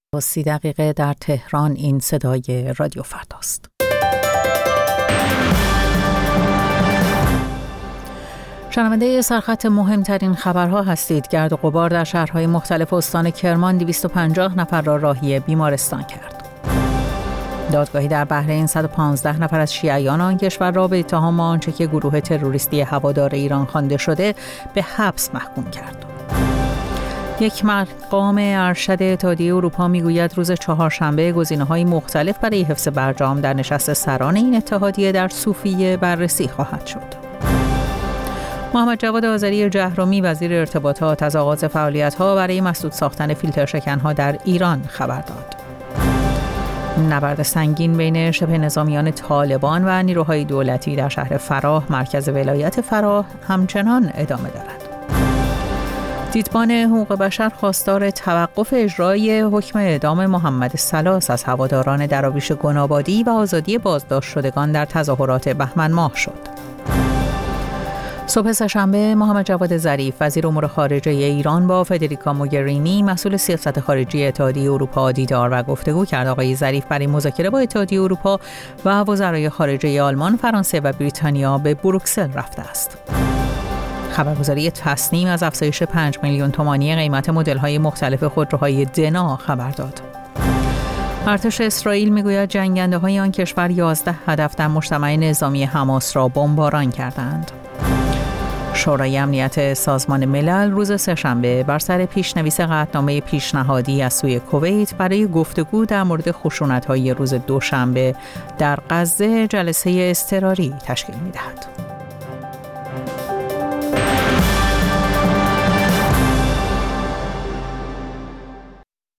با 30 دقیقه در تهران. این صدای رادیو فرداست. شنونده سرخط مهمترین خبرها هستید. گرد و غبار در شهرهای مختلف استان کرمان 250 نفر را راهی بیمارستان کرد. دادگاهی در بحرین 115 نفر از شیعیان آن کشور را به اتهام آنچه که گروه تروریستی هوادار ایران خوانده شده به حبس محکوم کرد. یک مقام ارشد اتحادیه اروپا میگوید روز چهارشنبه گزینه‌های مختلف برای حفظ برجام در نشست سران این اتحادیه در صوفیه بررسی خواهد شد. محمد جواد آذری جهرومی وزیر ارتباطات از آغاز فعالیت‌ها برای مسدود ساختن فیلتر شکن‌ها در ایران خبر داد. نبرد سنگین بین شبه نظامیان طالبان و نیروهای دولتی در شهر فراه مرکز ولایت فراه همچنان ادامه دارد. دیدبان حقوق بشر خواستار توقف اجرای حکم اعدام محمد سلاس از هواداران دراویش گنابادی و آزادی بازداشت شدگان در تظاهرات بهمن ماه شد. صبح سه‌شنبه محمد جواد ظریف وزیر امور خارجه ایران با فدریکا موگرینی مسئول سیاست خارجی اتحادیه اروپا دیدار و گفتگو کرد. آقای ظریف برای مذاکره با اتحادیه اروپا و وزرای خارجه آلمان، فرانسه و بریتانیا به بروکسل رفته است. خبرگزاری تصنیم از افزایش 5 میلیون تومانی قیمت مدل‌های مختلف خودروهای دنا خبر داد. ارتش اسرائیل میگوید جنگنده‌های آن کشور 11 هدف در مجتمع نظامی حماس را بمباران کردند. شورای امنیت سازمان ملل روز سه‌شنبه بر سر پیشنویس قطعنامه پیشنهادی از سوی کویت برای گفتگو در مورد خشونت‌های روز دوشنبه در غزه جلسه اضطراری تشکیل می‌دهد.